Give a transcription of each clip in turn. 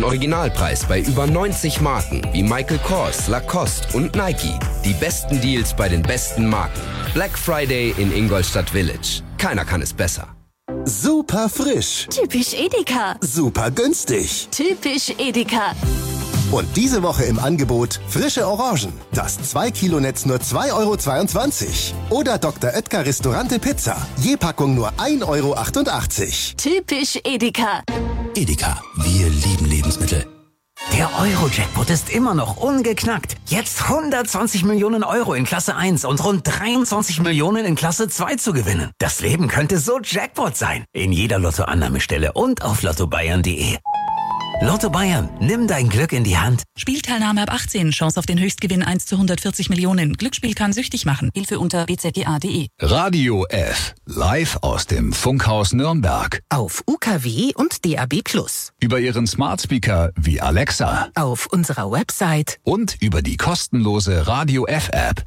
Originalpreis bei über 90 Marken wie Michael Kors, Lacoste und Nike. Die besten Deals bei den besten Marken. Black Friday in Ingolstadt Village. Keiner kann es besser. Super frisch. Typisch Edeka. Super günstig. Typisch Edeka. Und diese Woche im Angebot frische Orangen. Das 2-Kilo-Netz nur 2,22 €. Oder Dr. Oetker Restaurante Pizza. Je Packung nur 1,88 €. Typisch Edeka. Edeka, wir lieben Lebensmittel. Der Euro-Jackpot ist immer noch ungeknackt. Jetzt 120 Millionen Euro in Klasse 1 und rund 23 Millionen in Klasse 2 zu gewinnen. Das Leben könnte so Jackpot sein. In jeder Lotto-Annahmestelle und auf lottobayern.de. Lotto Bayern, nimm dein Glück in die Hand. Spielteilnahme ab 18, Chance auf den Höchstgewinn 1 zu 140 Millionen. Glücksspiel kann süchtig machen. Hilfe unter bzga.de. Radio F, live aus dem Funkhaus Nürnberg. Auf UKW und DAB+. Über Ihren Smartspeaker wie Alexa. Auf unserer Website. Und über die kostenlose Radio F App.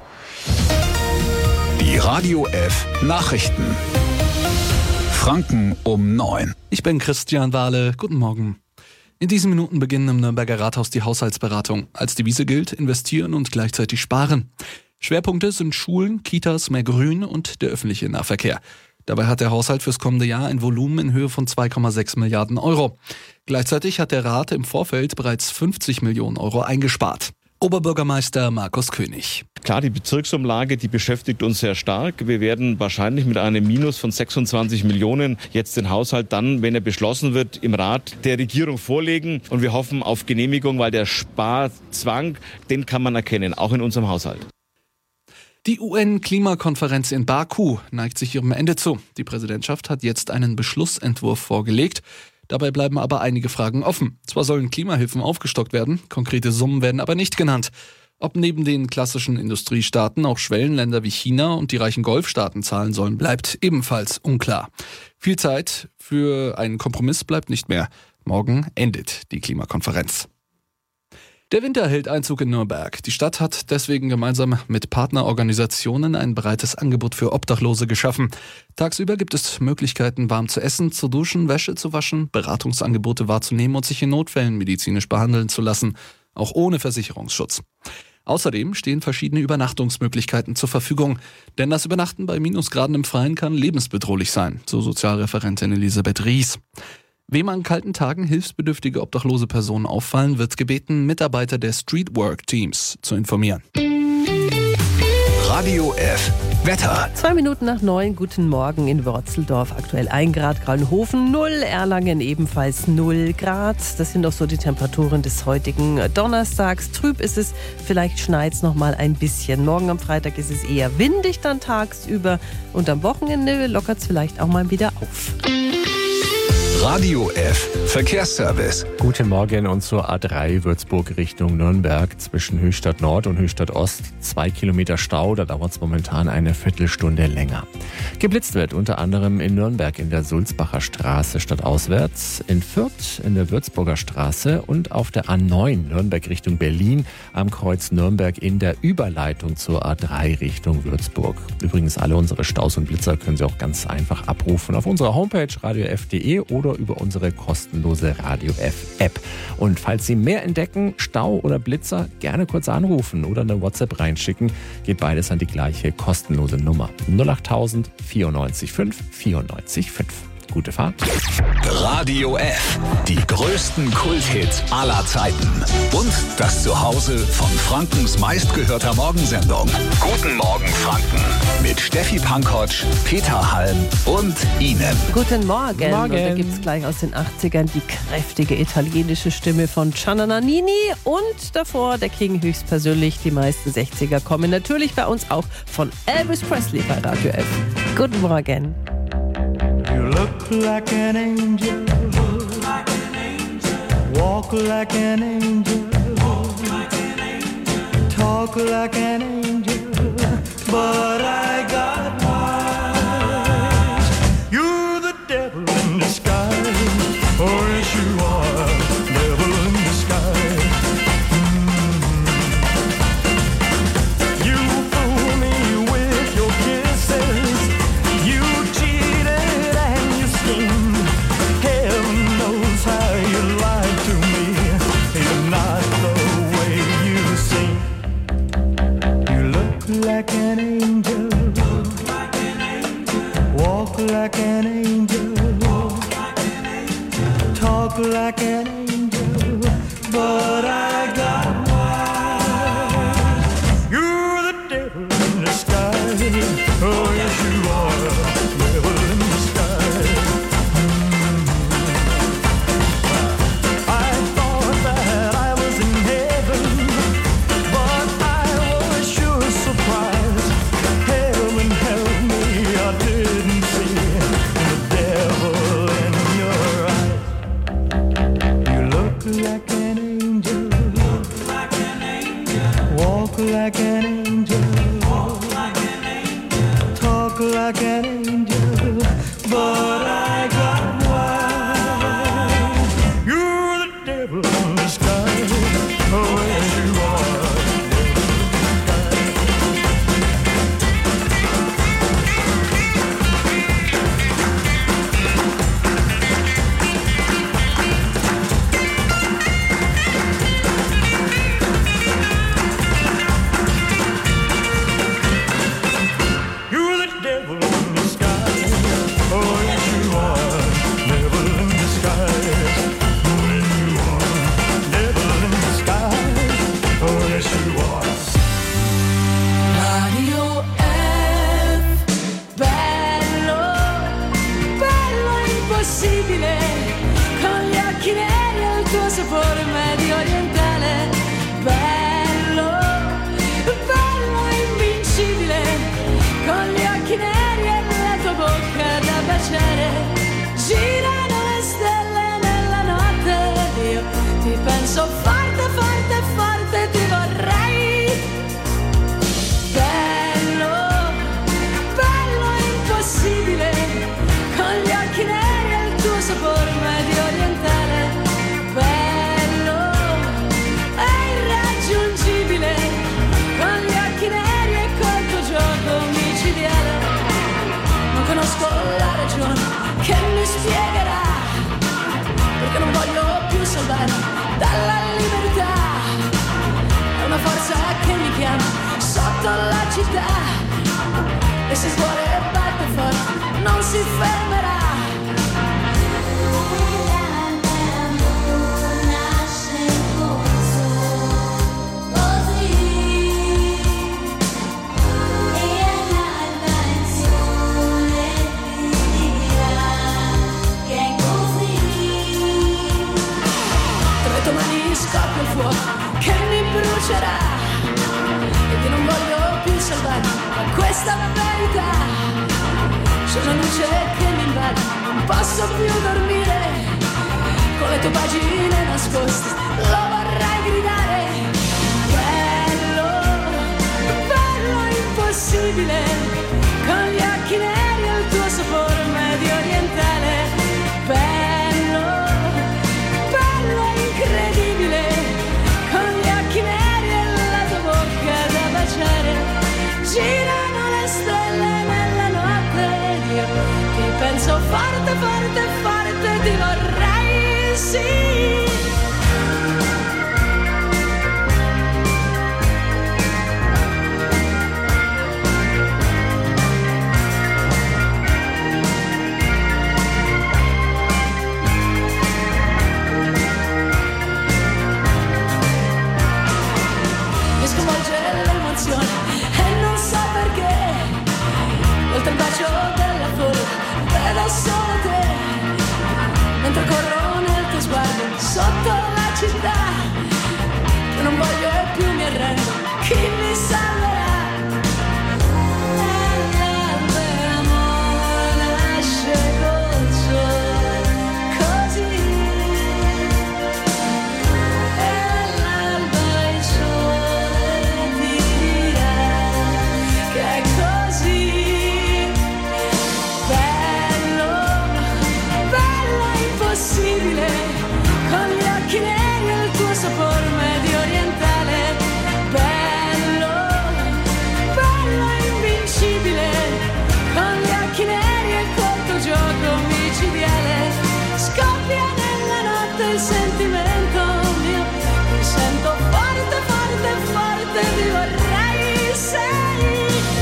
Die Radio F Nachrichten. Franken um 9. Ich bin Christian Wahle. Guten Morgen. In diesen Minuten beginnen im Nürnberger Rathaus die Haushaltsberatung. Als Devise gilt, investieren und gleichzeitig sparen. Schwerpunkte sind Schulen, Kitas, mehr Grün und der öffentliche Nahverkehr. Dabei hat der Haushalt fürs kommende Jahr ein Volumen in Höhe von 2,6 Milliarden Euro. Gleichzeitig hat der Rat im Vorfeld bereits 50 Millionen Euro eingespart. Oberbürgermeister Markus König. Klar, die Bezirksumlage, die beschäftigt uns sehr stark. Wir werden wahrscheinlich mit einem Minus von 26 Millionen jetzt den Haushalt dann, wenn er beschlossen wird, im Rat der Regierung vorlegen. Und wir hoffen auf Genehmigung, weil der Sparzwang, den kann man erkennen, auch in unserem Haushalt. Die UN-Klimakonferenz in Baku neigt sich ihrem Ende zu. Die Präsidentschaft hat jetzt einen Beschlussentwurf vorgelegt. Dabei bleiben aber einige Fragen offen. Zwar sollen Klimahilfen aufgestockt werden, konkrete Summen werden aber nicht genannt. Ob neben den klassischen Industriestaaten auch Schwellenländer wie China und die reichen Golfstaaten zahlen sollen, bleibt ebenfalls unklar. Viel Zeit für einen Kompromiss bleibt nicht mehr. Morgen endet die Klimakonferenz. Der Winter hält Einzug in Nürnberg. Die Stadt hat deswegen gemeinsam mit Partnerorganisationen ein breites Angebot für Obdachlose geschaffen. Tagsüber gibt es Möglichkeiten, warm zu essen, zu duschen, Wäsche zu waschen, Beratungsangebote wahrzunehmen und sich in Notfällen medizinisch behandeln zu lassen, auch ohne Versicherungsschutz. Außerdem stehen verschiedene Übernachtungsmöglichkeiten zur Verfügung, denn das Übernachten bei Minusgraden im Freien kann lebensbedrohlich sein, so Sozialreferentin Elisabeth Ries. Wem an kalten Tagen hilfsbedürftige obdachlose Personen auffallen, wird gebeten, Mitarbeiter der Streetwork-Teams zu informieren. Radio F Wetter. 2 Minuten nach 9, guten Morgen in Worzeldorf. Aktuell 1 Grad, Graunhofen 0, Erlangen ebenfalls 0 Grad. Das sind auch so die Temperaturen des heutigen Donnerstags. Trüb ist es, vielleicht schneit es noch mal ein bisschen. Morgen am Freitag ist es eher windig dann tagsüber und am Wochenende lockert es vielleicht auch mal wieder auf. Radio F Verkehrsservice. Guten Morgen und zur A3 Würzburg Richtung Nürnberg zwischen Höchstadt Nord und Höchstadt Ost 2 Kilometer Stau, da dauert es momentan eine Viertelstunde länger. Geblitzt wird unter anderem in Nürnberg in der Sulzbacher Straße stadtauswärts, in Fürth in der Würzburger Straße und auf der A9 Nürnberg Richtung Berlin am Kreuz Nürnberg in der Überleitung zur A3 Richtung Würzburg. Übrigens alle unsere Staus und Blitzer können Sie auch ganz einfach abrufen auf unserer Homepage radiof.de oder über unsere kostenlose Radio F App. Und falls Sie mehr entdecken, Stau oder Blitzer, gerne kurz anrufen oder eine WhatsApp reinschicken. Geht beides an die gleiche kostenlose Nummer 08000 94 5 94 5. Gute Fahrt. Radio F. Die größten Kulthits aller Zeiten. Und das Zuhause von Frankens meistgehörter Morgensendung. Guten Morgen Franken. Mit Steffi Pankotsch, Peter Halm und Ihnen. Guten Morgen. Guten Morgen. Und da gibt es gleich aus den 80ern die kräftige italienische Stimme von Gianna Nannini und davor der King höchstpersönlich. Die meisten 60er kommen natürlich bei uns auch von Elvis Presley bei Radio F. Guten Morgen. You look like an angel, walk like an angel, talk like an angel, but I got wise. You're the devil in disguise, oh yes you are, devil in disguise. You fool me with your kisses, you cheated and you schemed. Heaven knows how you lied to me. like an angel. Walk like an angel. Talk like an angel. But I got wise. You're the devil in disguise. Oh, yes, you are. Con gli occhi neri e il tuo sapore medio orientale. Bello, bello invincibile. Con gli occhi neri e la tua bocca da baciare. Girano le stelle nella notte. Io ti penso forte, forte, forte, ti vorrei. Bello, bello impossibile. Con gli occhi neri e il tuo sapore medio orientale. Bello e irraggiungibile. Con gli occhi neri e col tuo gioco micidiale. Non conosco la ragione che mi spiegherà perché non voglio più salvare dalla libertà. È una forza che mi chiama sotto la città. E se scuole e batte forte non si fermerà. Scoppia il fuoco che mi brucerà e che non voglio più salvare da questa verità. C'è una luce che mi invade, non posso più dormire. Con le tue pagine nascoste lo vorrei gridare. Bello, bello impossibile. Con gli occhi neri e il tuo sapore medio orientale. Bello, bello incredibile. Con gli occhi neri e la tua bocca da baciare. Girano le stelle nella notte ed io ti penso forte, forte, forte, ti vorrei, sì. E non so perché, oltre il bacio della folla, vedo solo te. Mentre corro nel tuo sguardo, sotto la città. Io non voglio e più mi arrendo, chi mi salverà? L'amore nasce col sole, così. E all'alba il sole che è così bello, bello impossibile. Con gli occhi neri e il tuo sapore medio orientale. Bello, bello invincibile. Con gli occhi neri e col tuo gioco micidiale. Scoppia nella notte il sentimento mio. Mi sento forte, forte, forte, ti vorrei, sei.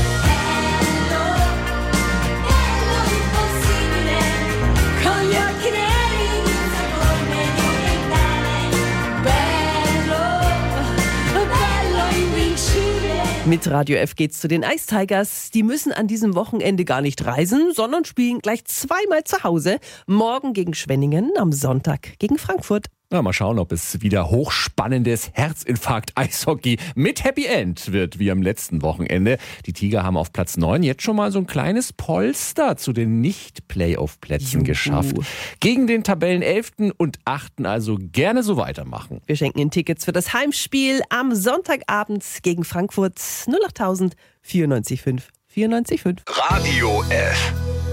Mit Radio F geht's zu den Ice Tigers. Die müssen an diesem Wochenende gar nicht reisen, sondern spielen gleich zweimal zu Hause. Morgen gegen Schwenningen, am Sonntag gegen Frankfurt. Na, mal schauen, ob es wieder hochspannendes Herzinfarkt-Eishockey mit Happy End wird, wie am letzten Wochenende. Die Tiger haben auf Platz 9 jetzt schon mal so ein kleines Polster zu den Nicht-Playoff-Plätzen geschafft. Gegen den Tabellen 11. und 8. also gerne so weitermachen. Wir schenken Ihnen Tickets für das Heimspiel am Sonntagabend gegen Frankfurt 08.000 94,5 94,5. Radio F.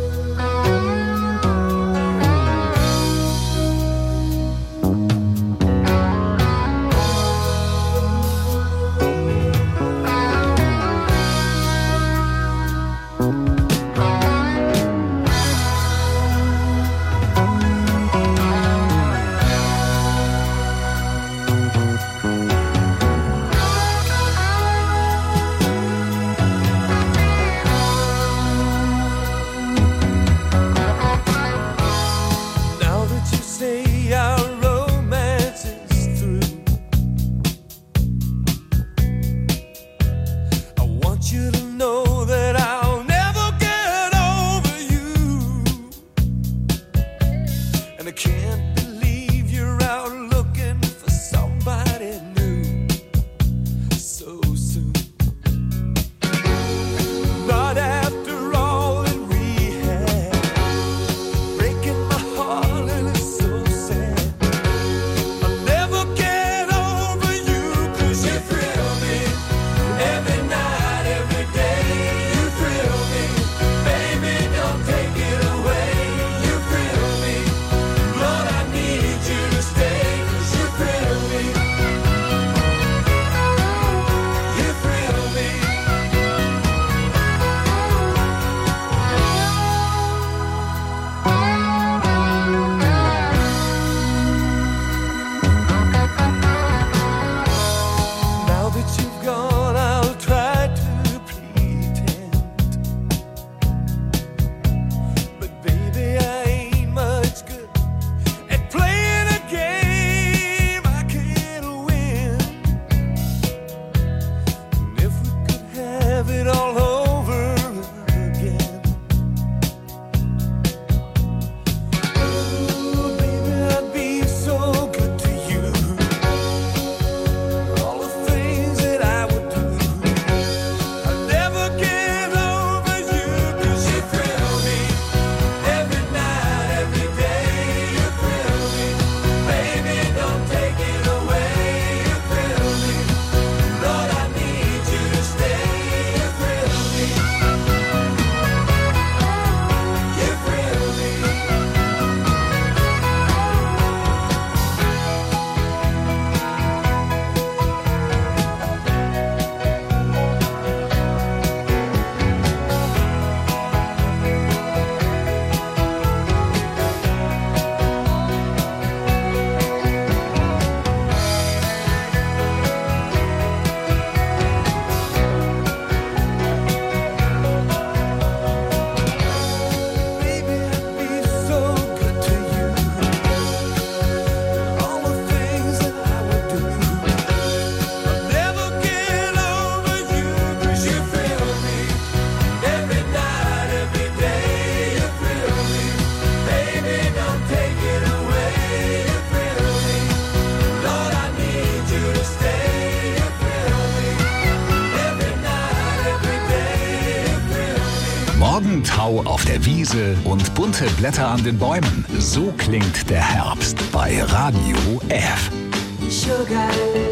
Morgentau auf der Wiese und bunte Blätter an den Bäumen. So klingt der Herbst bei Radio F. Sugar,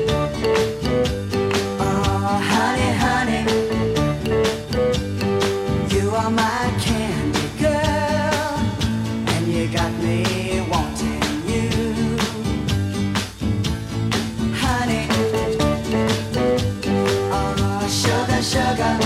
oh honey, honey, you are my candy girl, and you got me wanting you, honey, oh sugar, sugar.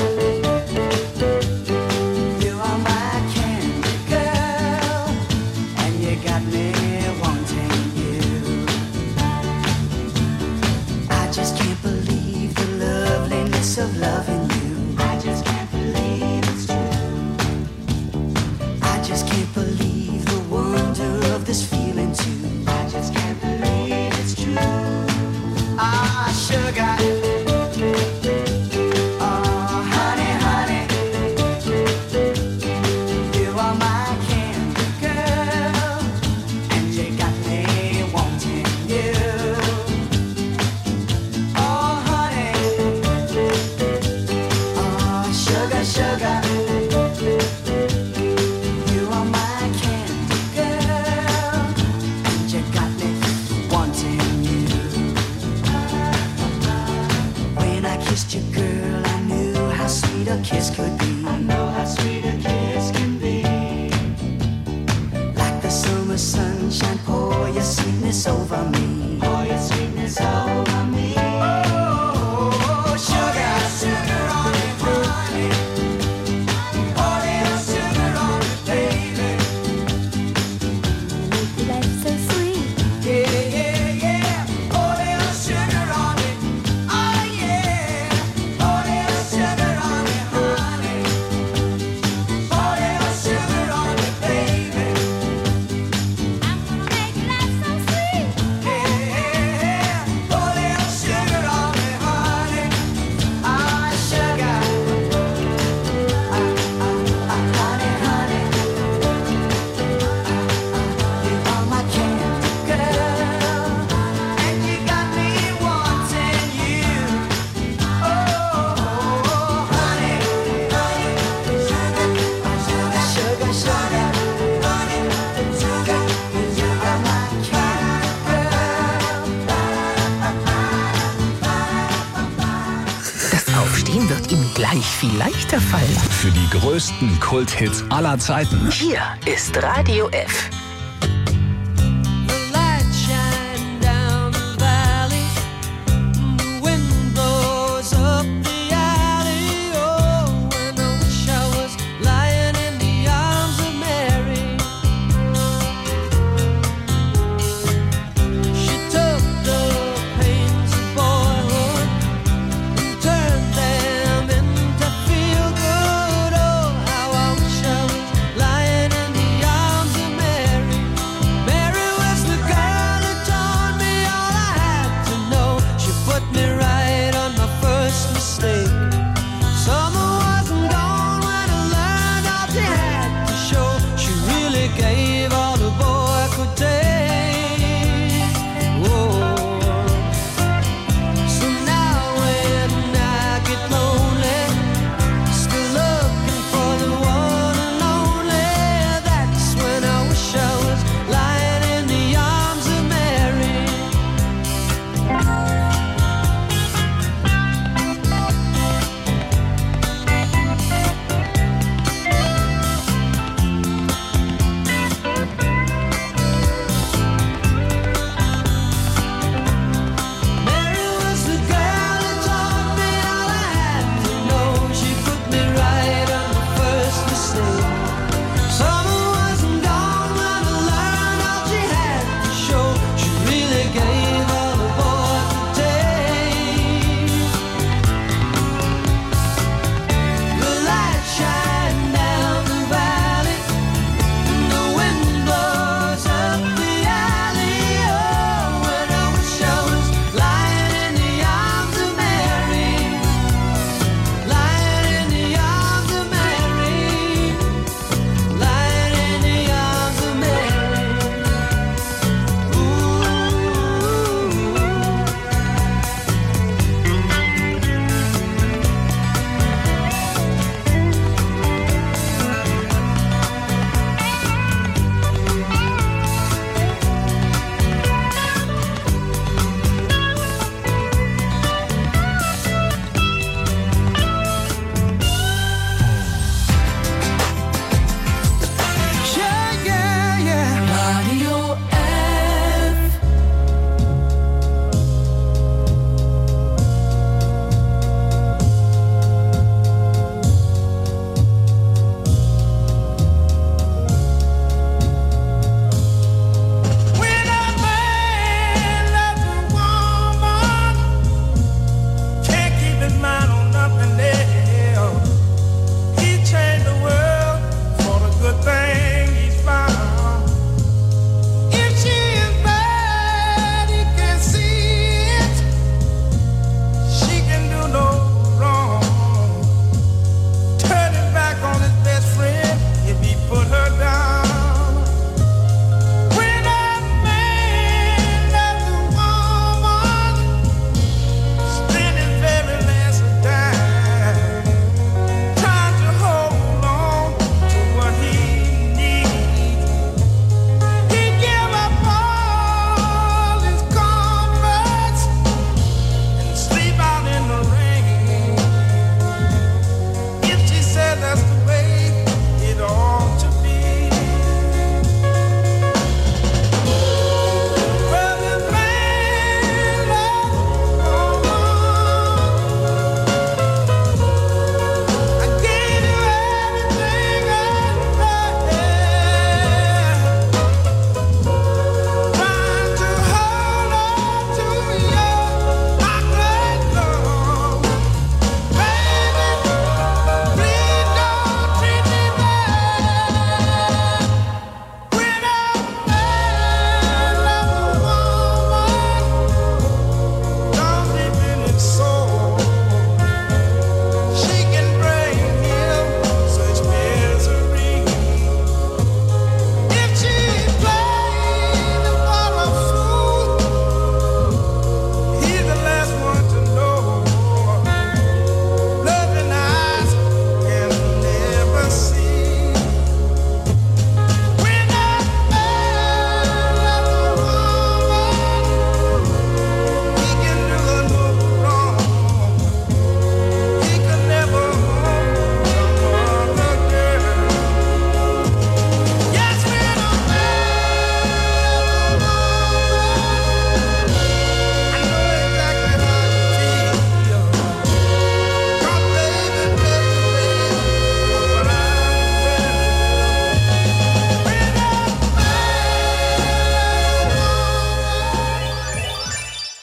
Of loving you, I just can't believe it's true. I just can't believe the wonder of this feeling too. I just can't believe it's true. Ah, sugar. Oh, honey, honey, you are my candy girl, and you got me wanting you. kissed you, girl, I knew how sweet a kiss could be. I know how sweet a kiss can be. Like the summer sunshine, pour your sweetness over me. Pour your sweetness over me. Oh, sugar, sugar on me, honey. Pour your sugar on me, baby. Make your life so sweet. Yeah, yeah, yeah. Pour your sugar on me. Oh, yeah. Pour your sugar on me, honey. Pour your sugar on me, baby. I'm gonna make your life so sweet. Yeah, yeah. Pour your sugar on me, honey. Ah, sugar. Honey, honey. You are my candy girl, and you got me wanting you. Oh, honey, honey, sugar, sugar, honey, sugar, you are my candy Das Aufstehen wird ihm gleich viel leichter fallen. Für die größten Kulthits aller Zeiten. Hier ist Radio F. The light shine down the valley, the wind blows up the alley. Oh, and I wish I was lying in the arms of Mary. She took the pains of boyhood and turned them into feel good. Oh, how I wish I was lying in the arms of Mary.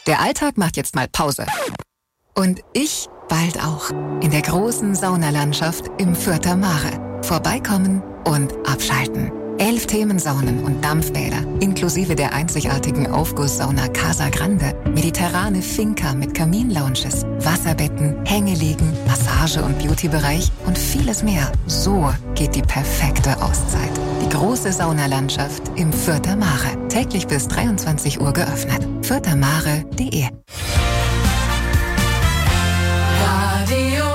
Der Alltag macht jetzt mal Pause. Und ich bald auch. In der großen Saunalandschaft im Fürther Mare. Vorbeikommen und abschalten. 11 Themensaunen und Dampfbäder, inklusive der einzigartigen Aufgusssauna Casa Grande, mediterrane Finca mit Kaminlounges, Wasserbetten, Hängeliegen, Massage- und Beautybereich und vieles mehr. So geht die perfekte Auszeit. Die große Saunalandschaft im Fürther Mare. Täglich bis 23 Uhr geöffnet. fürthermare.de. Radio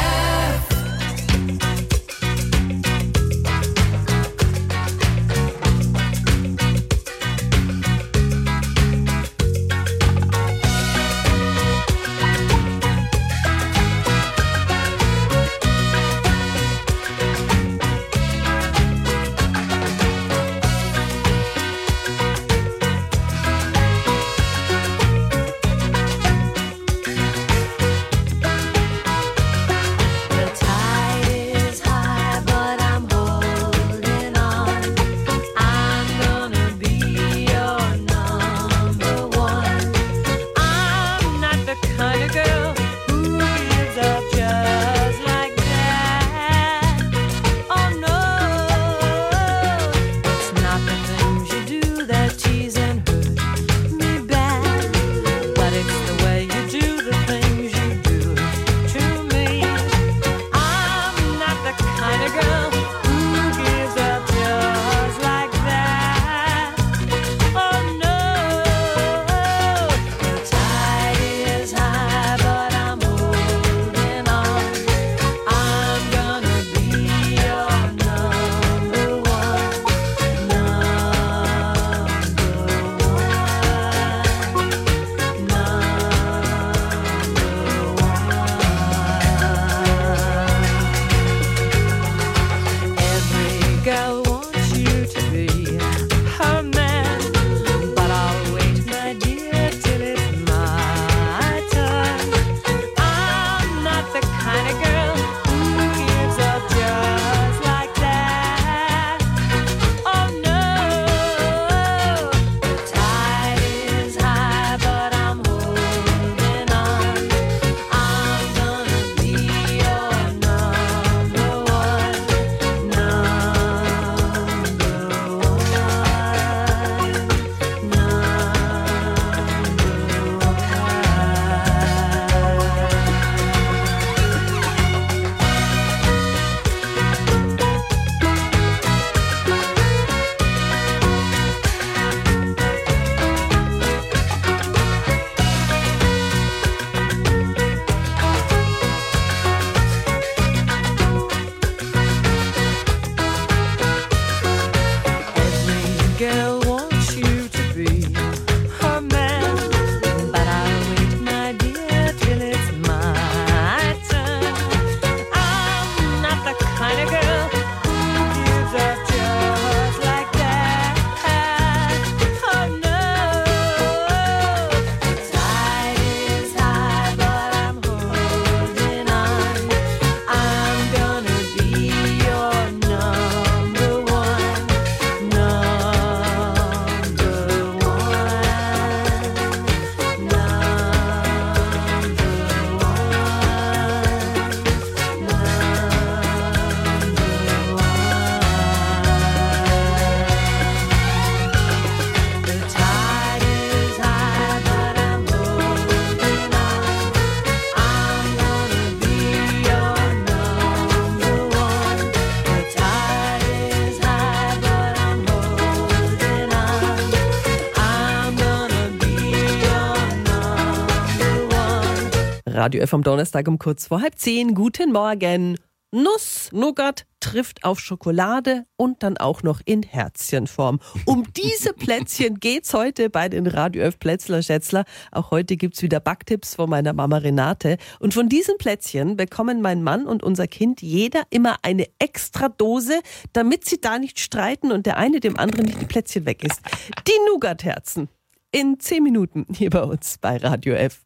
Radio F am Donnerstag um kurz vor 9:30. Guten Morgen. Nuss, Nougat trifft auf Schokolade und dann auch noch in Herzchenform. Um diese Plätzchen geht's heute bei den Radio F Plätzler-Schätzler. Auch heute gibt's wieder Backtipps von meiner Mama Renate. Und von diesen Plätzchen bekommen mein Mann und unser Kind jeder immer eine extra Dose, damit sie da nicht streiten und der eine dem anderen nicht die Plätzchen weg ist. Die Nougat-Herzen. In 10 Minuten hier bei uns bei Radio F.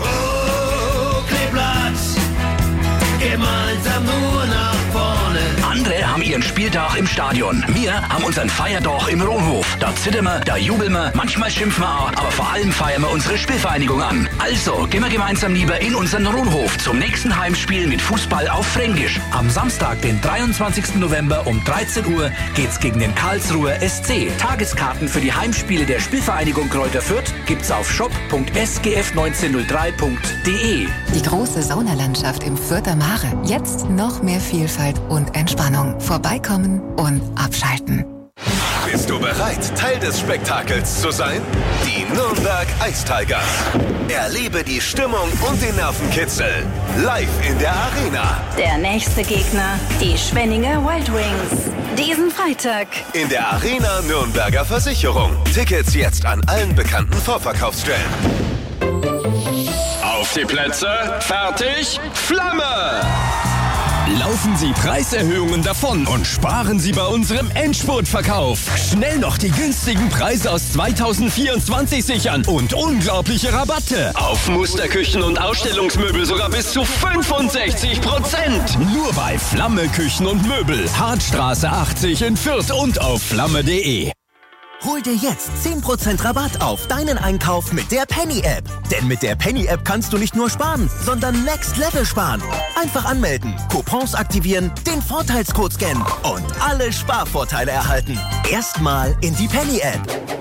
Kleeblatt, gemeinsam nur nach vorne. Andere haben ihren Spieltag im Stadion. Wir haben unseren Feierdach im Ronhof. Da zittern wir, da jubeln wir, manchmal schimpfen wir auch, aber vor allem feiern wir unsere Spielvereinigung an. Also gehen wir gemeinsam lieber in unseren Ronhof zum nächsten Heimspiel mit Fußball auf Fränkisch. Am Samstag, den 23. November um 13 Uhr geht's gegen den Karlsruher SC. Tageskarten für die Heimspiele der Spielvereinigung Kräuter Fürth gibt's auf shop.sgf1903.de. Die große Saunalandschaft im Fürther Mare. Jetzt noch mehr Vielfalt und Entspannung. Vorbeikommen und abschalten. Bist du bereit, Teil des Spektakels zu sein? Die Nürnberg Ice Tigers. Erlebe die Stimmung und den Nervenkitzel live in der Arena. Der nächste Gegner, die Schwenninger Wild Wings. Diesen Freitag. In der Arena Nürnberger Versicherung. Tickets jetzt an allen bekannten Vorverkaufsstellen. Auf die Plätze, fertig, Flamme! Laufen Sie Preiserhöhungen davon und sparen Sie bei unserem Endspurtverkauf. Schnell noch die günstigen Preise aus 2024 sichern und unglaubliche Rabatte. Auf Musterküchen und Ausstellungsmöbel sogar bis zu 65%. Nur bei Flamme Küchen und Möbel. Hartstraße 80 in Fürth und auf flamme.de. Hol dir jetzt 10% Rabatt auf deinen Einkauf mit der Penny-App. Denn mit der Penny-App kannst du nicht nur sparen, sondern Next Level sparen. Einfach anmelden, Coupons aktivieren, den Vorteilscode scannen und alle Sparvorteile erhalten. Erstmal in die Penny-App.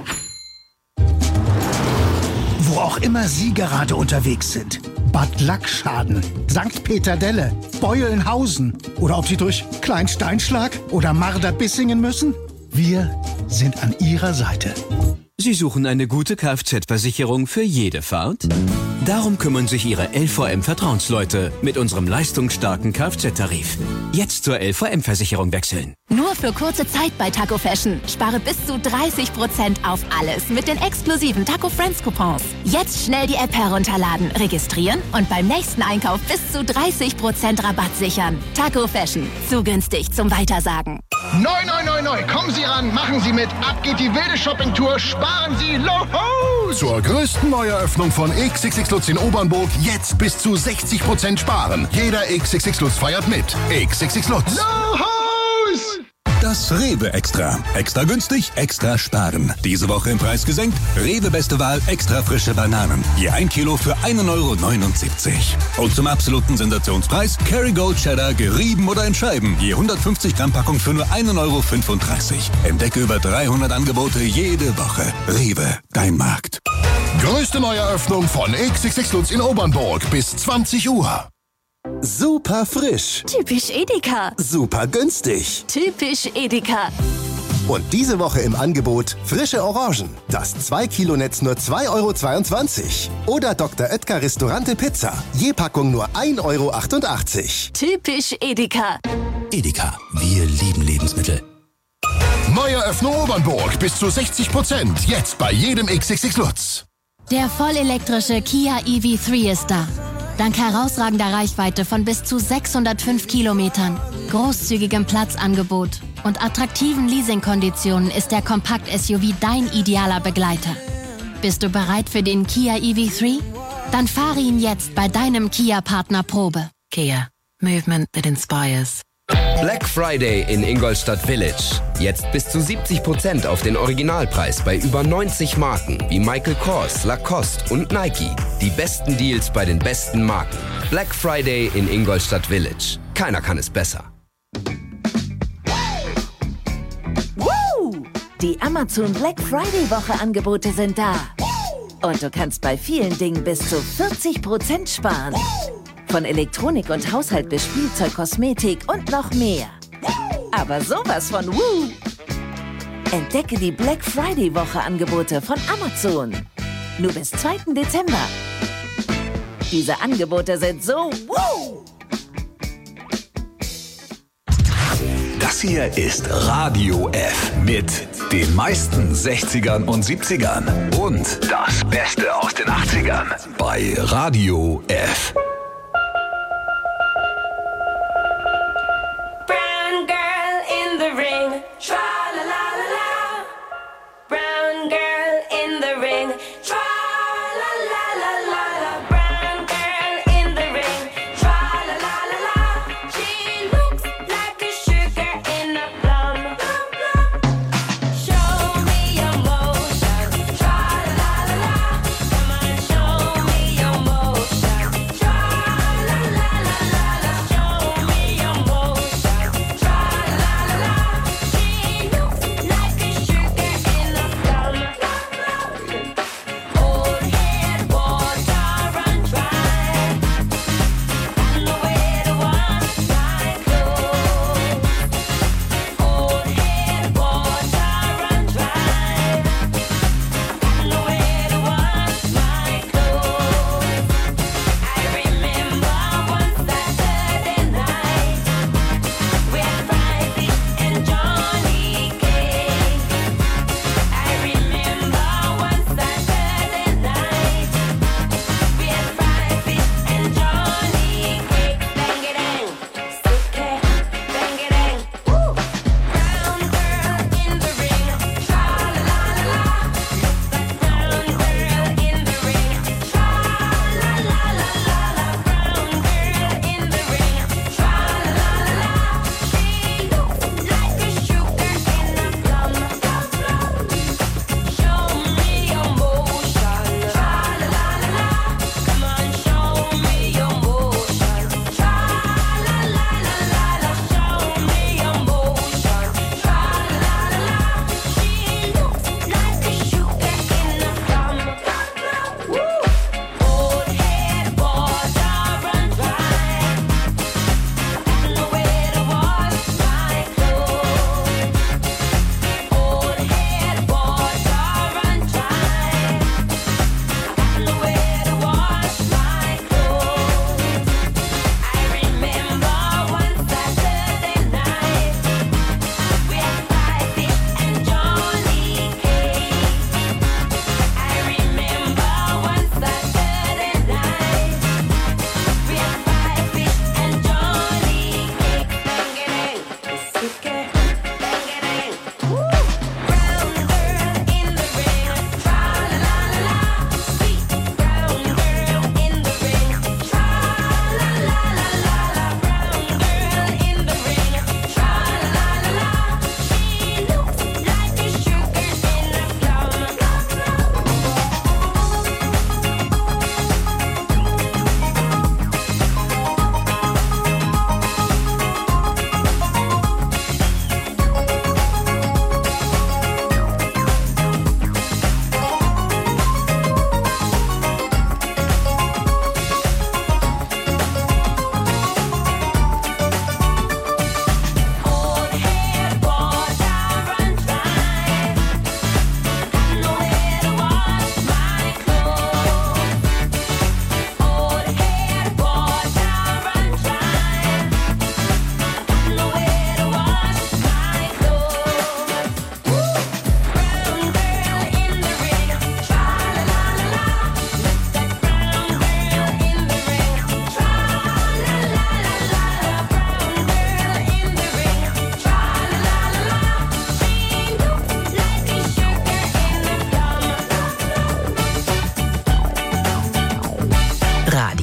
Wo auch immer Sie gerade unterwegs sind. Bad Lackschaden, St. Peter-Delle, Beulenhausen oder ob Sie durch Kleinsteinschlag oder Marder-Bissingen müssen. Wir sind an Ihrer Seite. Sie suchen eine gute Kfz-Versicherung für jede Fahrt? Darum kümmern sich Ihre LVM-Vertrauensleute mit unserem leistungsstarken Kfz-Tarif. Jetzt zur LVM-Versicherung wechseln. Nur für kurze Zeit bei Taco Fashion. Spare bis zu 30% auf alles mit den exklusiven Taco Friends Coupons. Jetzt schnell die App herunterladen, registrieren und beim nächsten Einkauf bis zu 30% Rabatt sichern. Taco Fashion. Zu günstig zum Weitersagen. Neu, neu, neu, neu. Kommen Sie ran, machen Sie mit. Ab geht die wilde Shoppingtour. Sparen Sie Lohos! Zur größten Neueröffnung von XXX Lutz in Obernburg jetzt bis zu 60% sparen. Jeder XXX Lutz feiert mit. XXX Lutz. Lohos! Das Rewe Extra. Extra günstig, extra sparen. Diese Woche im Preis gesenkt. Rewe Beste Wahl, extra frische Bananen. Je 1 Kilo für 1,79 €. Und zum absoluten Sensationspreis Kerrygold Cheddar, gerieben oder in Scheiben. Je 150 Gramm Packung für nur 1,35 €. Entdecke über 300 Angebote jede Woche. Rewe, dein Markt. Größte Neueröffnung von XXX Lutz in Obernburg bis 20 Uhr. Super frisch. Typisch Edeka. Super günstig. Typisch Edeka. Und diese Woche im Angebot frische Orangen. Das 2-Kilo-Netz nur 2,22 € Oder Dr. Oetker Restaurante Pizza. Je Packung nur 1,88 € Typisch Edeka. Edeka, wir lieben Lebensmittel. Neueröffnung Obernburg bis zu 60%. Jetzt bei jedem XXX Lutz. Der vollelektrische Kia EV3 ist da. Dank herausragender Reichweite von bis zu 605 Kilometern, großzügigem Platzangebot und attraktiven Leasingkonditionen ist der Kompakt-SUV dein idealer Begleiter. Bist du bereit für den Kia EV3? Dann fahre ihn jetzt bei deinem Kia-Partner Probe. Kia. Movement that inspires. Black Friday in Ingolstadt Village. Jetzt bis zu 70% auf den Originalpreis bei über 90 Marken wie Michael Kors, Lacoste und Nike. Die besten Deals bei den besten Marken. Black Friday in Ingolstadt Village. Keiner kann es besser. Die Amazon Black Friday Woche Angebote sind da. Und du kannst bei vielen Dingen bis zu 40% sparen. Von Elektronik und Haushalt bis Spielzeug, Kosmetik und noch mehr. Aber sowas von Woo! Entdecke die Black Friday Woche Angebote von Amazon. Nur bis 2. Dezember. Diese Angebote sind so Woo! Das hier ist Radio F mit den meisten 60ern und 70ern und das Beste aus den 80ern bei Radio F. Brown girl in the ring, tra la la la la. Brown girl in the ring, tra la la la la. Brown girl in the ring, tra la la la la. She looks like a sugar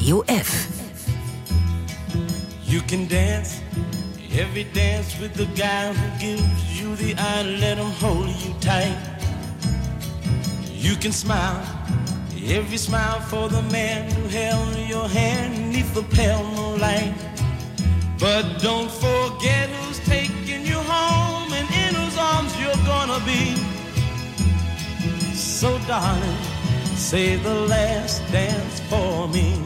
Radio F. You can dance, every dance with the guy who gives you the eye, let him hold you tight. You can smile, every smile for the man who held your hand neath the pale moonlight. But don't forget who's taking you home and in whose arms you're gonna be. So darling, say the last dance for me.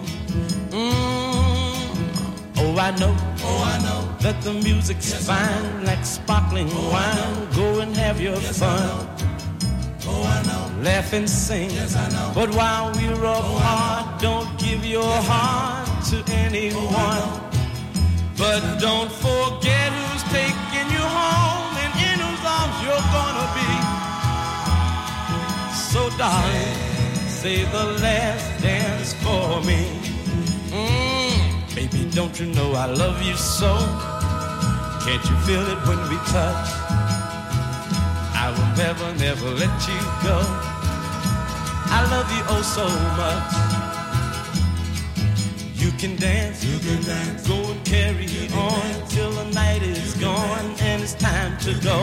Oh, I know that the music's fine, like sparkling wine. Go and have your fun. Oh, I know. Laugh and sing. Yes, I know. But while we're apart, don't give your heart to anyone. But don't forget who's taking you home and in whose arms you're gonna be. So darling, say the last dance for me. Baby, don't you know I love you so? Can't you feel it when we touch? I will never, never let you go. I love you oh so much. You can dance, go and carry on till the night is gone and it's time to go.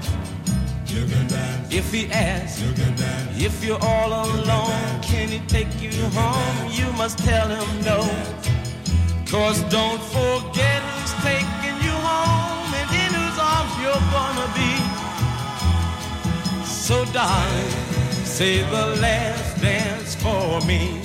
If he asks, if you're all alone, can he take you home? You must tell him no. 'Cause don't forget who's taking you home and in whose arms you're gonna be. So darling, say the last dance for me.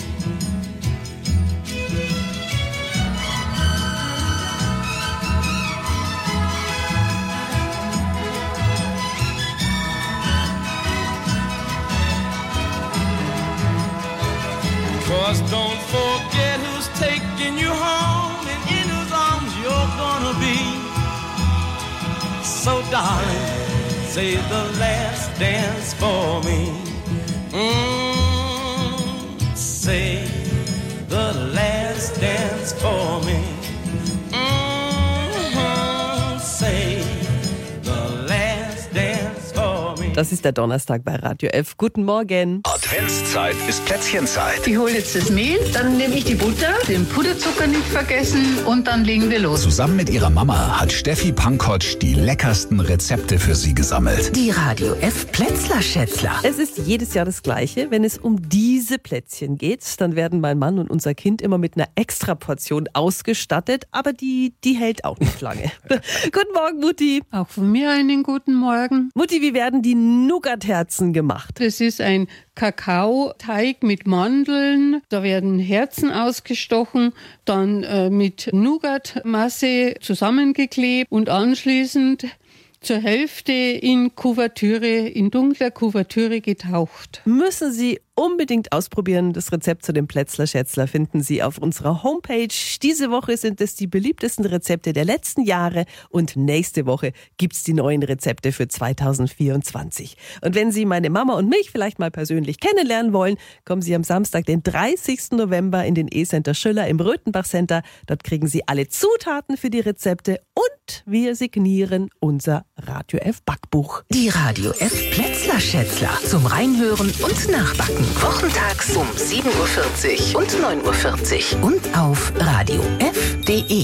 Cause don't forget who's taking you home and in whose arms you're gonna be. So darling, say the last dance for me. Say the last dance for me. Say the last dance for me. Das ist der Donnerstag bei Radio F. Guten Morgen. Adventszeit ist Plätzchenzeit. Ich hole jetzt das Mehl, dann nehme ich die Butter, den Puderzucker nicht vergessen und dann legen wir los. Zusammen mit ihrer Mama hat Steffi Pankotsch die leckersten Rezepte für sie gesammelt. Die Radio F Plätzler-Schätzler. Es ist jedes Jahr das Gleiche. Wenn es um diese Plätzchen geht, dann werden mein Mann und unser Kind immer mit einer Extraportion ausgestattet. Aber die hält auch nicht lange. Guten Morgen, Mutti. Auch von mir einen guten Morgen. Mutti, wie werden die Nougat-Herzen gemacht? Das ist ein Kakaoteig mit Mandeln. Da werden Herzen ausgestochen, dann mit Nougatmasse zusammengeklebt und anschließend zur Hälfte in dunkler Kuvertüre getaucht. Müssen Sie unbedingt ausprobieren. Das Rezept zu dem Plätzler-Schätzler finden Sie auf unserer Homepage. Diese Woche sind es die beliebtesten Rezepte der letzten Jahre und nächste Woche gibt's die neuen Rezepte für 2024. Und wenn Sie meine Mama und mich vielleicht mal persönlich kennenlernen wollen, kommen Sie am Samstag, den 30. November in den E-Center Schüller im Röthenbach Center. Dort kriegen Sie alle Zutaten für die Rezepte und wir signieren unser Radio F Backbuch. Die Radio F Plätzler-Schätzler zum Reinhören und Nachbacken. Wochentags um 7.40 Uhr und 9.40 Uhr und auf radiof.de.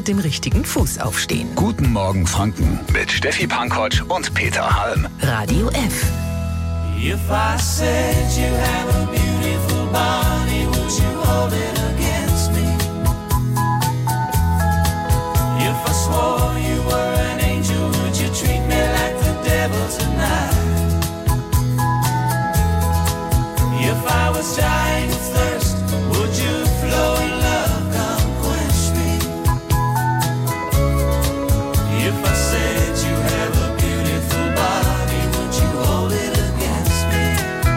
mit dem richtigen Fuß aufstehen. Guten Morgen Franken mit Steffi Pankoć und Peter Halm. Radio F. If I said you have a beautiful body, would you hold it against me? If I swore you were an angel, would you treat me like the devil tonight? If I was dying of thirst, would you flow in love, come quench me? If I said you have a beautiful body, would you hold it against me?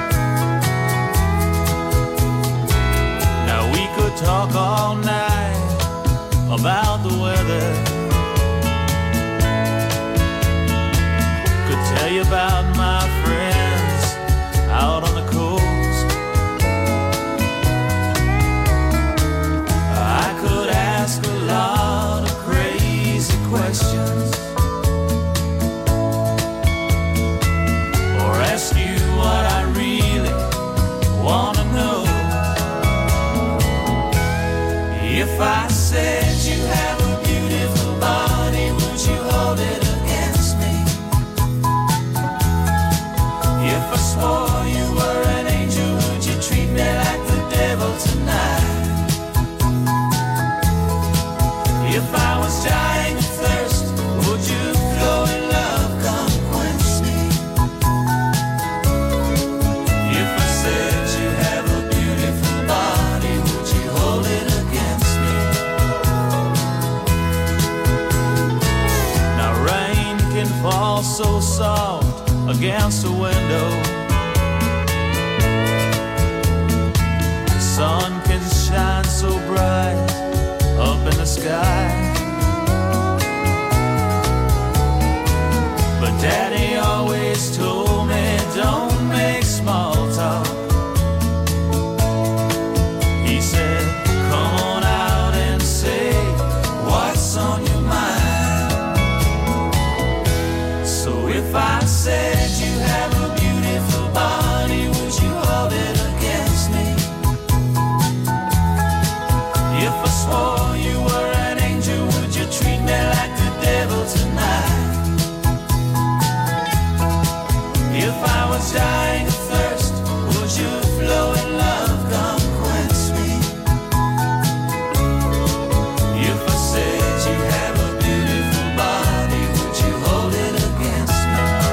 Now we could talk all night about the weather. Could tell you about my friends out on the coast. I could ask a lot of crazy questions, or ask you what I really want to know. If I said you have a beautiful body, would you hold it against me? If I swore you were an angel, would you treat me like the devil tonight? If I was dying of thirst, would you flow in love, come quench me? If I said you have a beautiful body, would you hold it against me? Now rain can fall so soft against the window. The sun can shine so bright up in the sky. But Daddy always told me, don't make small talk. He said, come on out and say what's on your mind. So if I said you have a beautiful body, would you hold it against me? If I swore you were an angel, would you treat me like the devil tonight? If I was dying of thirst, would you flow in love, come quench me? If I said you have a beautiful body, would you hold it against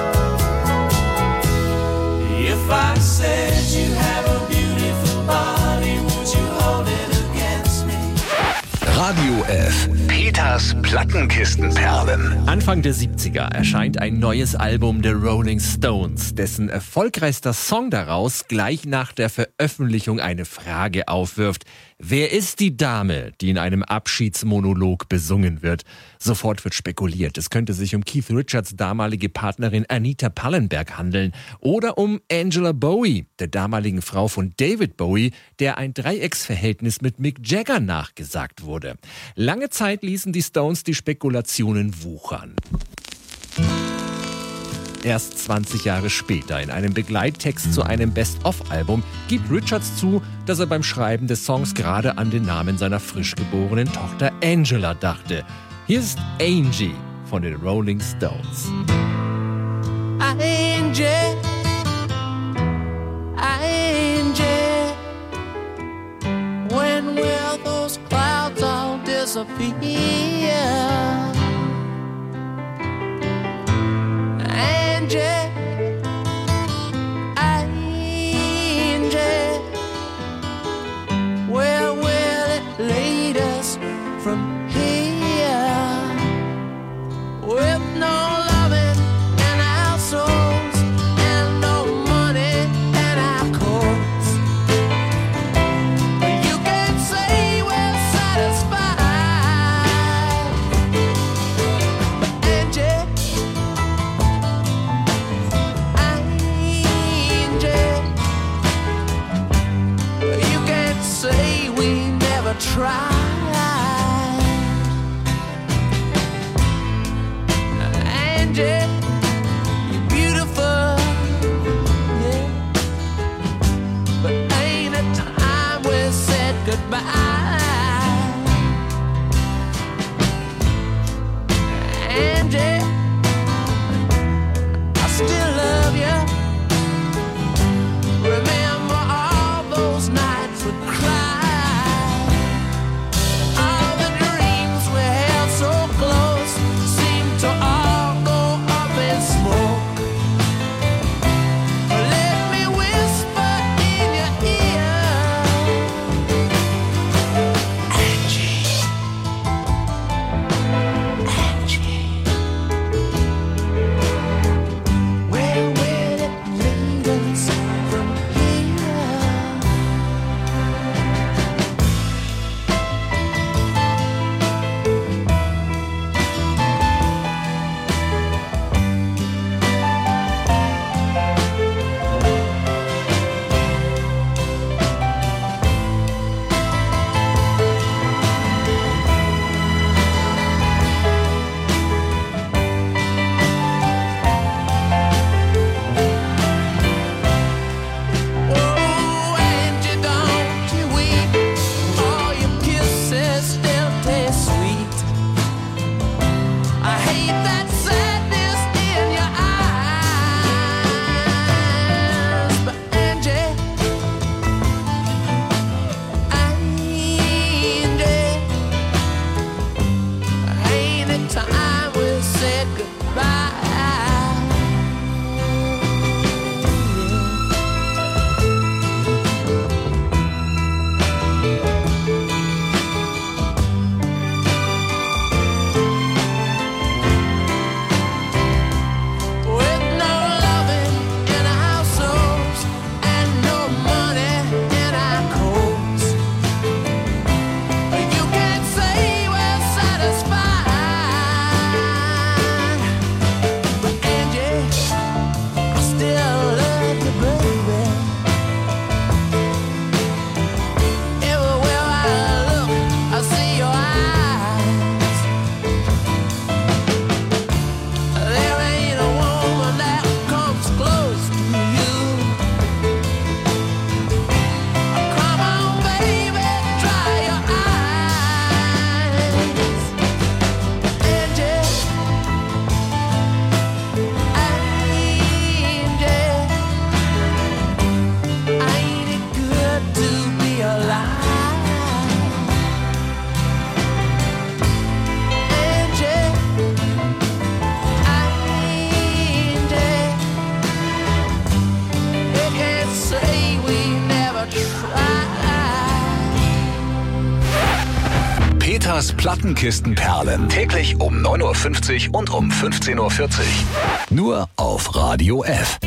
me? If I said you have a beautiful body, would you hold it against me? Radio F. Peters Plattenkistenperlen. Anfang der 70er erscheint ein neues Album der Rolling Stones, dessen erfolgreichster Song daraus gleich nach der Veröffentlichung eine Frage aufwirft. Wer ist die Dame, die in einem Abschiedsmonolog besungen wird? Sofort wird spekuliert, es könnte sich um Keith Richards damalige Partnerin Anita Pallenberg handeln oder um Angela Bowie, der damaligen Frau von David Bowie, der ein Dreiecksverhältnis mit Mick Jagger nachgesagt wurde. Lange Zeit ließen die Stones die Spekulationen wuchern. Erst 20 Jahre später, in einem Begleittext zu einem Best-of-Album, gibt Richards zu, dass er beim Schreiben des Songs gerade an den Namen seiner frisch geborenen Tochter Angela dachte. Hier ist Angie von den Rolling Stones. Angie, Angie, when will those clouds all disappear? Angie, Angie, where will it lead us from here? With no loving in our souls and no money in our coats, you can say we're satisfied. But Angie, you can't say we never tried. Angie, you're beautiful, yeah, but ain't it time we said goodbye? Angie, I still love you. Remember all those nights we cried. All the dreams we held so close seem to all go up in smoke. Let me whisper in your ear, Angie, Angie, where will it lead us from here? Oh, Angie, don't you weep. All your kisses still taste sweet. I hate that sadness in your eyes, but Angie, ain't it time we said goodbye? With no loving in our households and no money in our coats, you can't say we're satisfied. But Angie, I still love you, baby. Everywhere I look, I see your eyes. There ain't a woman that comes close to you. Come on, baby, dry your eyes. Angie, ain't it good to be alive? Angie, you can't say we never tried. Peters Plattenkistenperlen. Täglich um 9.50 Uhr und um 15.40 Uhr. Nur auf Radio F.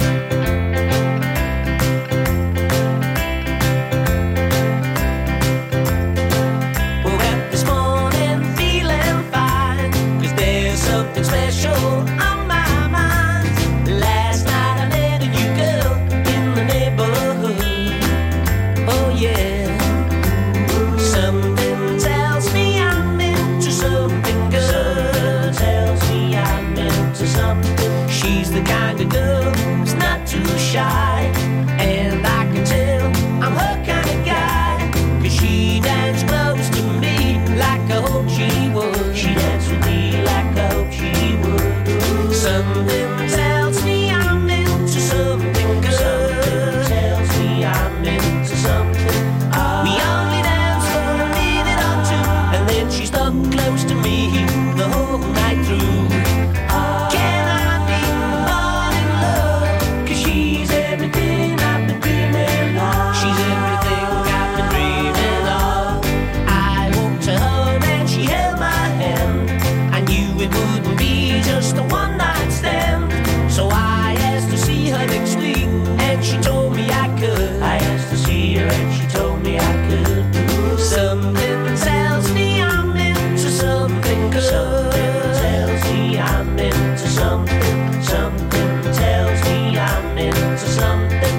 Woke up this morning feeling fine, 'cause there's something special on my mind. Last night I met a new girl in the neighborhood. Oh yeah. Something tells me I'm into something good. Something tells me I'm into something. She's the kind of girl who's not too shy, and I can tell I'm her kind of guy, 'cause she danced close to me like I hoped she would. She danced with me like I hoped she would. Something tells me I'm into something good. Something tells me I'm into something. We only danced for a minute or two, and then she stuck close to me the whole night through. Can I be more in love? 'Cause she's everything I've been dreaming of. She's everything I've been dreaming of. I walked to her and she held my hand. I knew it wouldn't be just a one night stand. So I asked to see her next week, and she told me I could. I asked to see her and she told me I could. Something tells me I'm into something good. Something tells me I'm into something. Something tells me I'm into something.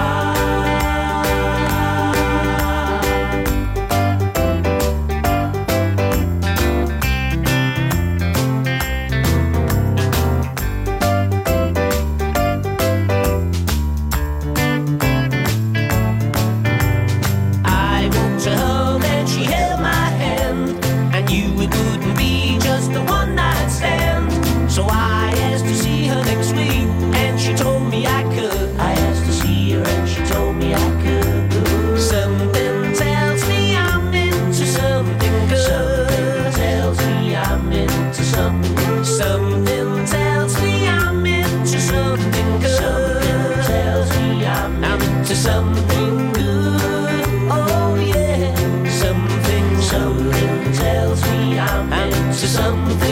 I walked to her and she held my hand. I knew it wouldn't be just a one night stand.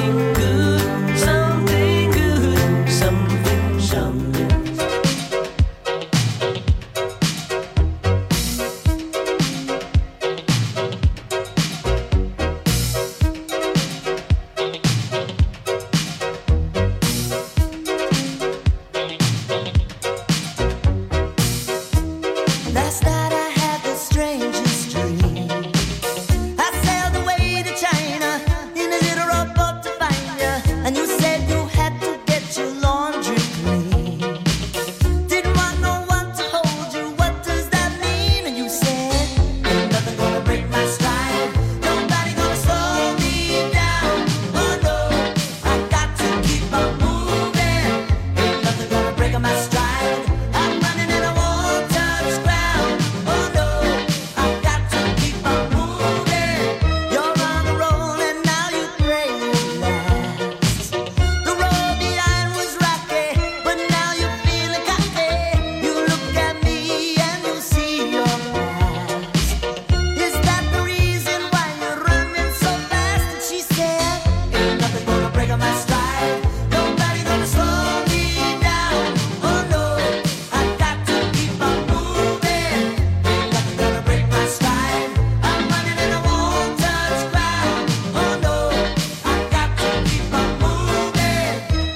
good, something good, something, something. Last night I had the strangest dream. I sailed away to China in a little rowboat to find you, and you said you had to get your laundry clean. Didn't want no one to hold you. What does that mean? And you said, ain't nothing gonna break my stride. Nobody gonna slow me down. Oh no, I got to keep on moving. Ain't nothing gonna break my stride. I'm running and I won't touch ground. Oh no, I got to keep on moving. You're on a roll and now you pray it lasts. The road behind was rocky, but now you're feeling cocky. You look at me and you see your past. Is that the reason why you're running so fast? And she said, ain't nothing gonna break my stride. Nobody gonna slow me down. Oh no, I got to keep on moving. Ain't nothing gonna break my stride. I'm running and I won't touch ground. Oh no, I got to keep on moving.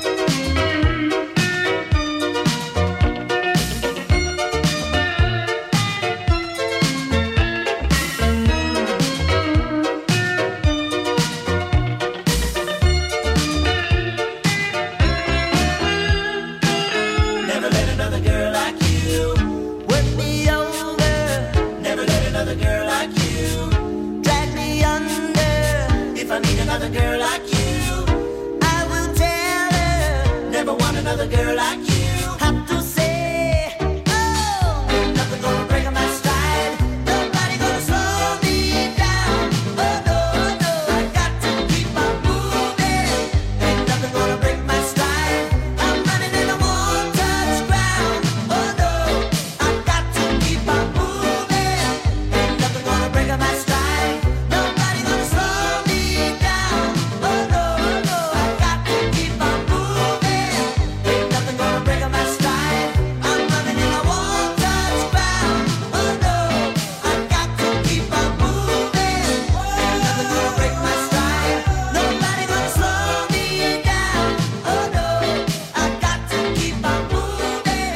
Never let another girl like you Work me over, Never let another girl like you drag me under. If I meet another girl like you I will tell her. Never want another girl like you Have to say, oh, Ain't nothing gonna break my stride. nobody gonna slow me down. Oh no, no, I got to keep on moving. ain't nothing gonna break my stride. I'm running and I won't touch ground. Oh no, I got to keep on moving. Ain't nothing gonna break my stride. Nobody gonna slow me down. Oh no, no, I got to keep on moving. Ain't nothing gonna break my stride. I'm running and I won't touch ground. Oh no, I got to keep on moving. Ain't nothing gonna break my stride. Nobody gonna slow me down. Oh no, I got to keep on moving.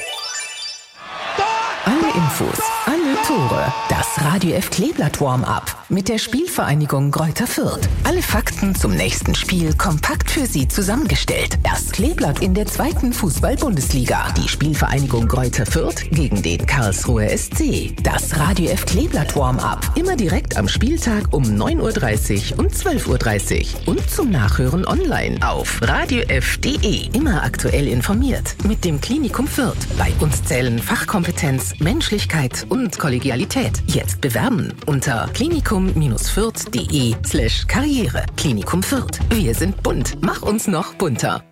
Alle Infos, alle Tore, das Radio F Kleeblatt Warm-Up mit der Spielvereinigung Greuther Fürth. Alle Fakten zum nächsten Spiel kompakt für Sie zusammengestellt. Das Kleeblatt in der 2. Fußball-Bundesliga. Die Spielvereinigung Greuther Fürth gegen den Karlsruher SC. Das Radio F Kleeblatt Warm-Up. Immer direkt am Spieltag um 9.30 Uhr und 12.30 Uhr. Und zum Nachhören online auf radiof.de. Immer aktuell informiert mit dem Klinikum Fürth. Bei uns zählen Fachkompetenz, Menschlichkeit und Kollegialität. Jetzt bewerben unter klinikum-fürth.de/Karriere. Klinikum Fürth. Wir sind bunt. Mach uns noch bunter.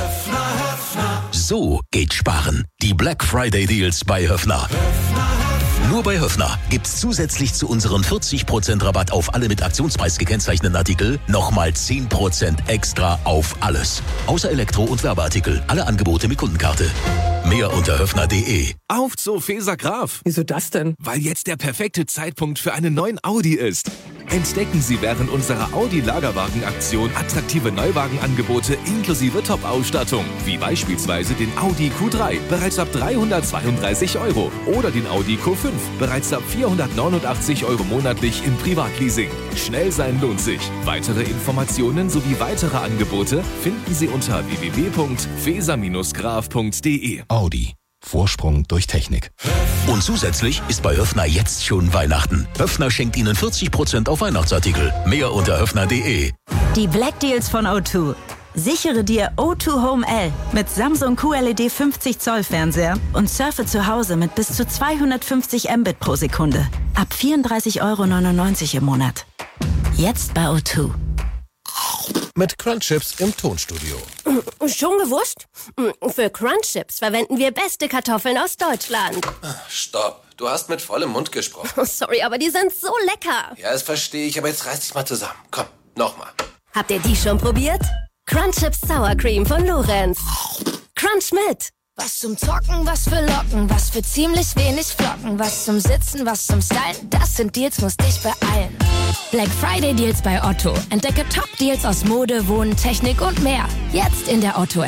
So geht Sparen. Die Black Friday Deals bei Höffner. Nur bei Höffner gibt's zusätzlich zu unseren 40% Rabatt auf alle mit Aktionspreis gekennzeichneten Artikel nochmal 10% extra auf alles. Außer Elektro- und Werbeartikel. Alle Angebote mit Kundenkarte. Mehr unter höffner.de. Auf zu Feser Graf. Wieso das denn? Weil jetzt der perfekte Zeitpunkt für einen neuen Audi ist. Entdecken Sie während unserer Audi-Lagerwagen-Aktion attraktive Neuwagenangebote inklusive Top-Ausstattung, wie beispielsweise den Audi Q3 bereits ab 332 € oder den Audi Q5 bereits ab 489 € monatlich im Privatleasing. Schnell sein lohnt sich. Weitere Informationen sowie weitere Angebote finden Sie unter www.feser-graf.de. Audi. Vorsprung durch Technik. Und zusätzlich ist bei Höffner jetzt schon Weihnachten. Höffner schenkt Ihnen 40% auf Weihnachtsartikel. Mehr unter höffner.de. Die Black Deals von O2. Sichere dir O2 Home L mit Samsung QLED 50 Zoll Fernseher und surfe zu Hause mit bis zu 250 Mbit pro Sekunde. Ab 34,99 € im Monat. Jetzt bei O2. Mit Crunchips im Tonstudio. Schon gewusst? Für Crunchips verwenden wir beste Kartoffeln aus Deutschland. Stopp, du hast mit vollem Mund gesprochen. Oh, sorry, aber die sind so lecker. Ja, das verstehe ich, aber jetzt reiß dich mal zusammen. Komm, nochmal. Habt ihr die schon probiert? Crunch Chips Sour Cream von Lorenz. Crunch mit. Was zum Zocken, was für Locken, was für ziemlich wenig Flocken, was zum Sitzen, was zum Stylen, das sind Deals, musst dich beeilen. Black Friday Deals bei Otto. Entdecke Top-Deals aus Mode, Wohnen, Technik und mehr. Jetzt in der Otto-App.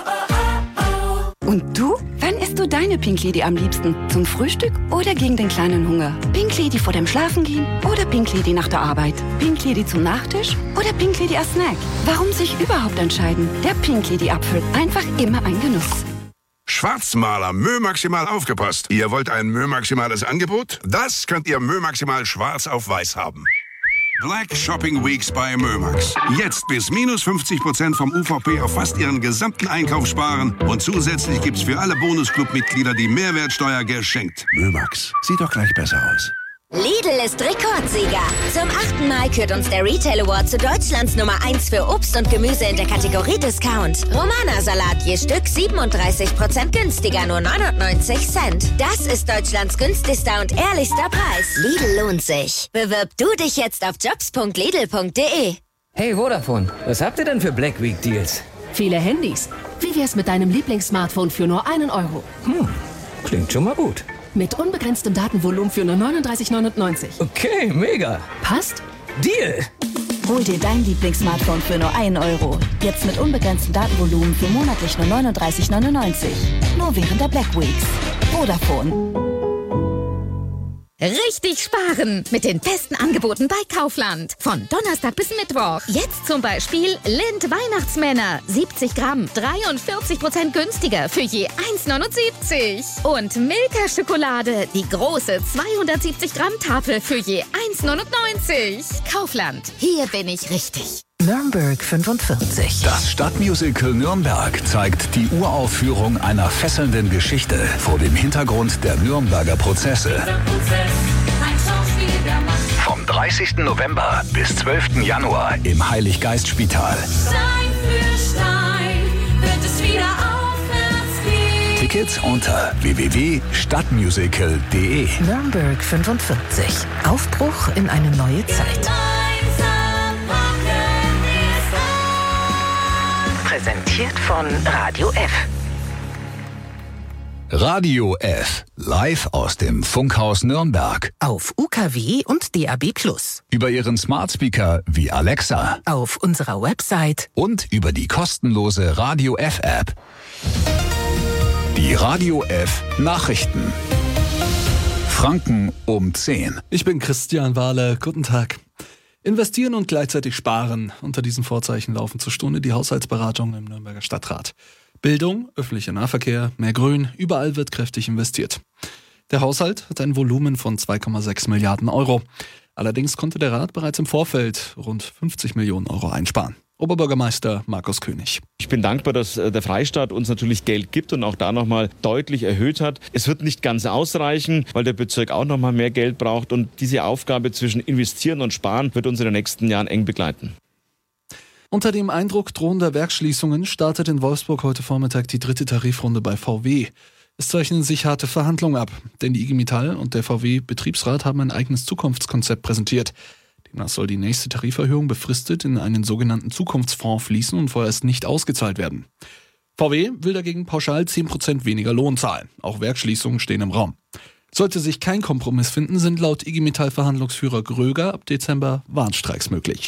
Und du? Wann isst du deine Pink Lady am liebsten? Zum Frühstück oder gegen den kleinen Hunger? Pink Lady vor dem Schlafengehen oder Pink Lady nach der Arbeit? Pink Lady zum Nachtisch oder Pink Lady als Snack? Warum sich überhaupt entscheiden? Der Pink Lady Apfel. Einfach immer ein Genuss. Schwarzmaler Mö Maximal aufgepasst. Ihr wollt ein Mö Maximales Angebot? Das könnt ihr Mö Maximal schwarz auf weiß haben. Black Shopping Weeks bei Mömax. Jetzt bis minus 50% vom UVP auf fast ihren gesamten Einkauf sparen. Und zusätzlich gibt's für alle Bonusclub-Mitglieder die Mehrwertsteuer geschenkt. Mömax, sieht doch gleich besser aus. Lidl ist Rekordsieger. Zum 8. Mal kürt uns der Retail Award zu Deutschlands Nummer 1 für Obst und Gemüse in der Kategorie Discount. Romana-Salat je Stück 37% günstiger, nur 99 Cent. Das ist Deutschlands günstigster und ehrlichster Preis. Lidl lohnt sich. Bewirb du dich jetzt auf jobs.lidl.de. Hey Vodafone, was habt ihr denn für Black Week Deals? Viele Handys. Wie wär's mit deinem Lieblingssmartphone für nur 1 Euro? Klingt schon mal gut. Mit unbegrenztem Datenvolumen für nur 39,99. Okay, mega. Passt? Deal! Hol dir dein Lieblingssmartphone für nur 1 Euro. Jetzt mit unbegrenztem Datenvolumen für monatlich nur 39,99. Nur während der Black Weeks. Vodafone. Richtig sparen mit den besten Angeboten bei Kaufland. Von Donnerstag bis Mittwoch. Jetzt zum Beispiel Lind Weihnachtsmänner. 70 Gramm, 43% günstiger für je 1,79. Und Milka Schokolade. Die große 270 Gramm Tafel für je 1,99. Kaufland. Hier bin ich richtig. Nürnberg 45. Das Stadtmusical Nürnberg zeigt die Uraufführung einer fesselnden Geschichte vor dem Hintergrund der Nürnberger Prozesse. Vom 30. November bis 12. Januar im Heiliggeistspital. Stein für Stein wird es wieder aufwärts gehen. Tickets unter www.stadtmusical.de. Nürnberg 45. Aufbruch in eine neue Zeit. Präsentiert von Radio F. Radio F. Live aus dem Funkhaus Nürnberg. Auf UKW und DAB+. Über Ihren Smart Speaker wie Alexa. Auf unserer Website. Und über die kostenlose Radio F App. Die Radio F Nachrichten. Franken um 10. Ich bin Christian Wahler. Guten Tag. Investieren und gleichzeitig sparen. Unter diesen Vorzeichen laufen zur Stunde die Haushaltsberatungen im Nürnberger Stadtrat. Bildung, öffentlicher Nahverkehr, mehr Grün, überall wird kräftig investiert. Der Haushalt hat ein Volumen von 2,6 Milliarden Euro. Allerdings konnte der Rat bereits im Vorfeld rund 50 Millionen Euro einsparen. Oberbürgermeister Markus König. Ich bin dankbar, dass der Freistaat uns natürlich Geld gibt und auch da nochmal deutlich erhöht hat. Es wird nicht ganz ausreichen, weil der Bezirk auch nochmal mehr Geld braucht. Und diese Aufgabe zwischen Investieren und Sparen wird uns in den nächsten Jahren eng begleiten. Unter dem Eindruck drohender Werksschließungen startet in Wolfsburg heute Vormittag die 3. Tarifrunde bei VW. Es zeichnen sich harte Verhandlungen ab, denn die IG Metall und der VW-Betriebsrat haben ein eigenes Zukunftskonzept präsentiert. Demnach soll die nächste Tariferhöhung befristet in einen sogenannten Zukunftsfonds fließen und vorerst nicht ausgezahlt werden. VW will dagegen pauschal 10% weniger Lohn zahlen. Auch Werksschließungen stehen im Raum. Sollte sich kein Kompromiss finden, sind laut IG Metall-Verhandlungsführer Gröger ab Dezember Warnstreiks möglich.